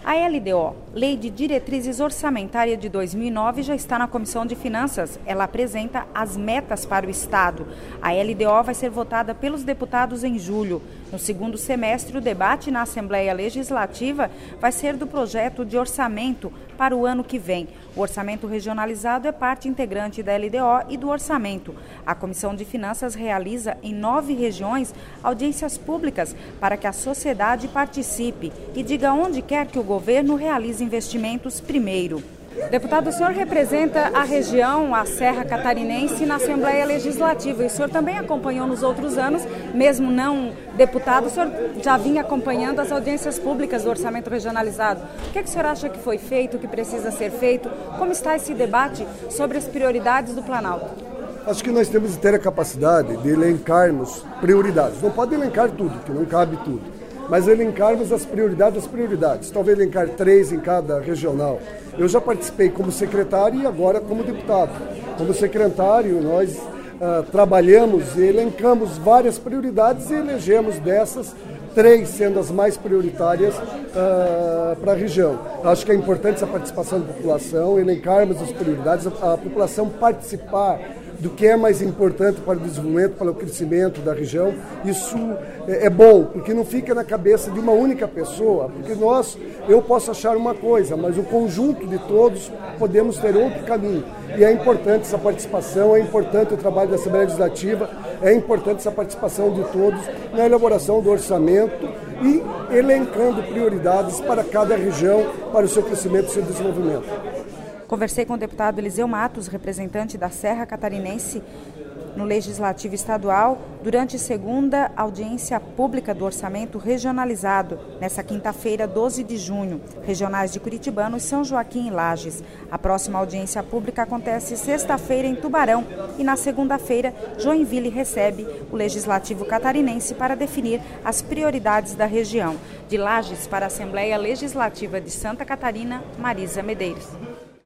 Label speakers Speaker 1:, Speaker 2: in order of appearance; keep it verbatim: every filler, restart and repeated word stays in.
Speaker 1: A L D O, Lei de Diretrizes Orçamentária de dois mil e nove, já está na Comissão de Finanças. Ela apresenta as metas para o Estado. A L D O vai ser votada pelos deputados em julho. No segundo semestre, o debate na Assembleia Legislativa vai ser do projeto de orçamento para o ano que vem. O orçamento regionalizado é parte integrante da L D O e do orçamento. A Comissão de Finanças realiza em nove regiões audiências públicas para que a sociedade participe e diga onde quer que o governo realize investimentos primeiro. Deputado, o senhor representa a região, a Serra Catarinense, na Assembleia Legislativa. E o senhor também acompanhou nos outros anos, mesmo não deputado, o senhor já vinha acompanhando as audiências públicas do orçamento regionalizado. O que, é que o senhor acha que foi feito, o que precisa ser feito? Como está esse debate sobre as prioridades do Planalto?
Speaker 2: Acho que nós temos que ter a capacidade de elencarmos prioridades. Não pode elencar tudo, que não cabe tudo. Mas elencarmos as prioridades das prioridades. Talvez elencar três em cada regional. Eu já participei como secretário e agora como deputado. Como secretário, nós uh, trabalhamos e elencamos várias prioridades e elegemos dessas três sendo as mais prioritárias uh, para a região. Acho que é importante essa participação da população, elencarmos as prioridades, a, a população participar do que é mais importante para o desenvolvimento, para o crescimento da região. Isso é, é bom, porque não fica na cabeça de uma única pessoa, porque nós, eu posso achar uma coisa, mas o conjunto de todos podemos ter outro caminho. E é importante essa participação, é importante o trabalho da Assembleia Legislativa, é importante essa participação de todos na elaboração do orçamento e elencando prioridades para cada região, para o seu crescimento e o seu desenvolvimento.
Speaker 1: Conversei com o deputado Eliseu Matos, representante da Serra Catarinense no Legislativo Estadual, durante a segunda audiência pública do orçamento regionalizado, nesta quinta-feira, doze de junho, regionais de Curitibano, São Joaquim e Lages. A próxima audiência pública acontece sexta-feira em Tubarão e na segunda-feira, Joinville recebe o Legislativo Catarinense para definir as prioridades da região. De Lages para a Assembleia Legislativa de Santa Catarina, Marisa Medeiros.